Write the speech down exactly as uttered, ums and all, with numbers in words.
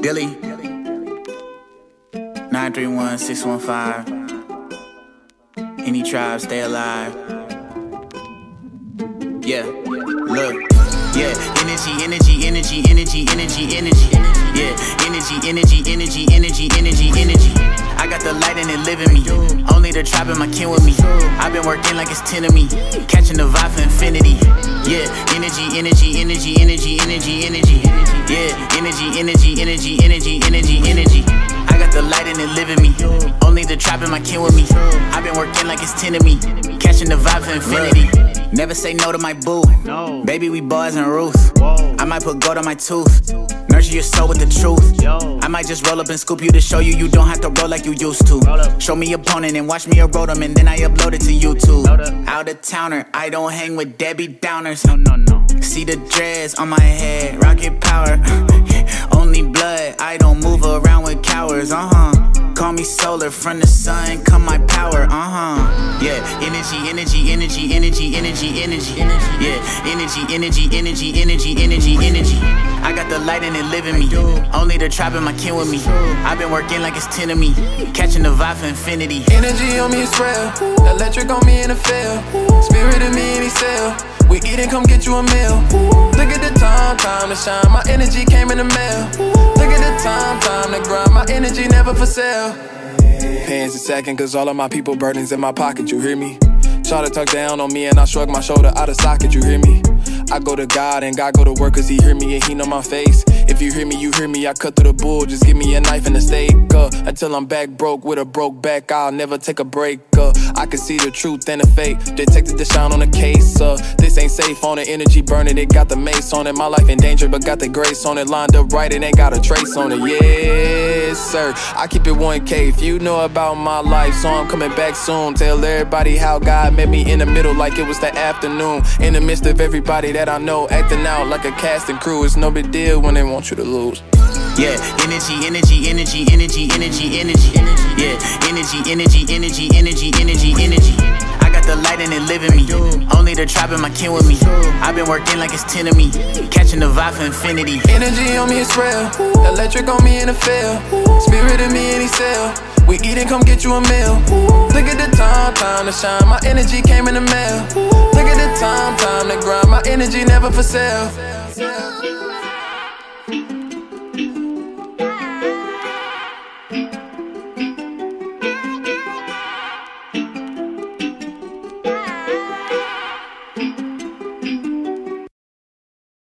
Dilly, nine three one, six one five. Any tribe, stay alive. Yeah, look. Yeah, energy, energy, energy, energy, energy, energy. Yeah, energy, energy, energy, energy, energy, energy. I got the light and it live in me. Only the tribe in my kin with me. I've been working like it's ten of me. Catching the vibe for infinity. Yeah, energy, energy, energy, energy, energy, energy. Yeah, energy, energy, energy, energy, energy, energy. I got the light and it live in me. Only the tribe in my kin with me. I've been working like it's ten of me. Catching the vibe for infinity. Never say no to my boo. No. Baby, we boys and Ruth. Whoa. I might put gold on my tooth. Nurture your soul with the truth. Yo. I might just roll up and scoop you to show you you don't have to roll like you used to. Show me your opponent and watch me erode them, and then I upload it to YouTube. Out of towner, I don't hang with Debbie Downers. No, no, no. See the dreads on my head, rocket power. Only blood, I don't move around with cowards. Uh huh. Call me solar, from the sun come my power, uh-huh. Yeah, energy, energy, energy, energy, energy, energy. Yeah, energy, energy, energy, energy, energy, energy. I got the light and it live in me. Only the tribe in my kin with me. I've been working like it's ten of me. Catching the vibe for infinity. Energy on me is real. Electric on me in the field. Spirit in me in the cell. We eat and come get you a meal. Look at the time, time to shine. My energy came in the mail. Look at the time, time to grind. My energy never for sale. Hands a second, cause all of my people burdens in my pocket, you hear me? Try to tuck down on me and I shrug my shoulder out of socket, you hear me? I go to God and God go to work cause he hear me and he know my face. If you hear me, you hear me, I cut through the bull, just give me a knife and a steak, uh, until I'm back broke with a broke back, I'll never take a break, uh, I can see the truth and the fake, detected the shine on the case, uh, this ain't safe on the energy burning, it got the mace on it, my life in danger but got the grace on it, lined up right, it ain't got a trace on it, yes sir, I keep it one K, if you know about my life, so I'm coming back soon, tell everybody how God met me in the middle like it was the afternoon, in the midst of everybody that I know, acting out like a cast and crew, it's no big deal when they want you to lose. Yeah, energy, energy, energy, energy, energy, energy. Yeah, energy, energy, energy, energy, energy, energy. I got the light and it live in me. Only the tribe in my kin with me. I've been working like it's ten of me. Catching the vibe for infinity. Energy on me is real. Electric on me in the field. Spirit in me in the cell. We eat and come get you a meal. Look at the time, time to shine. My energy came in the mail. Look at the time, time to grind. My energy never for sale.